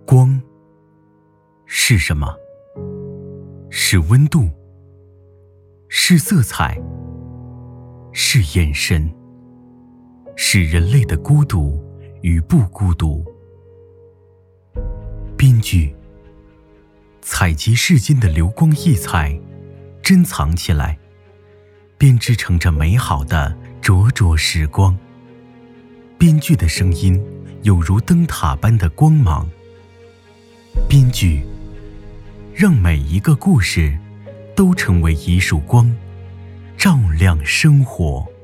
光是什么？是温度，是色彩，是眼神，是人类的孤独与不孤独。编剧采集世间的流光溢彩，珍藏起来，编织成这美好的灼灼时光。编剧的声音有如灯塔般的光芒。编剧让每一个故事都成为一束光，照亮生活。